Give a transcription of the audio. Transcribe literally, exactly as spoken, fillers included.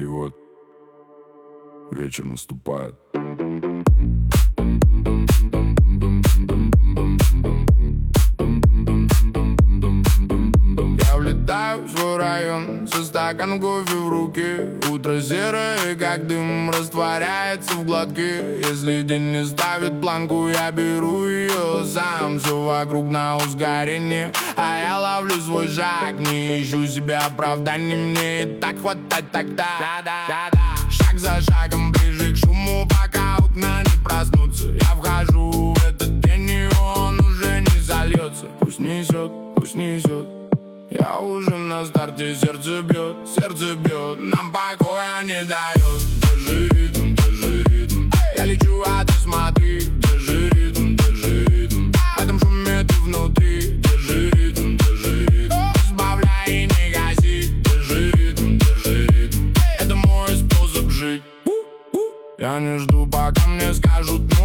вот вечер наступает. Я влетаю в свой район со стаканом кофе в руке. Утро серое, как дым, растворяется в глотке. Если день не ставит планку, я беру ее сам. Все вокруг на ускорение, а я ловлю свой шаг. Не ищу себе оправданий, мне и так хватать тогда. Шаг за шагом ближе к шуму, пока окна не проснутся. Я вхожу в этот день, и он уже не зальется. Пусть несет, пусть несет. Я уже на старте, сердце бьет, сердце бьет, нам покоя не дает. Держи ритм, держи ритм. Я лечу, а ты смотри. Держи ритм, держи ритм. В этом шуме ты внутри. Держи ритм, держи ритм. Сбавляй и не гаси. Держи ритм, держи ритм. Это мой способ жить. Я не жду, пока мне скажут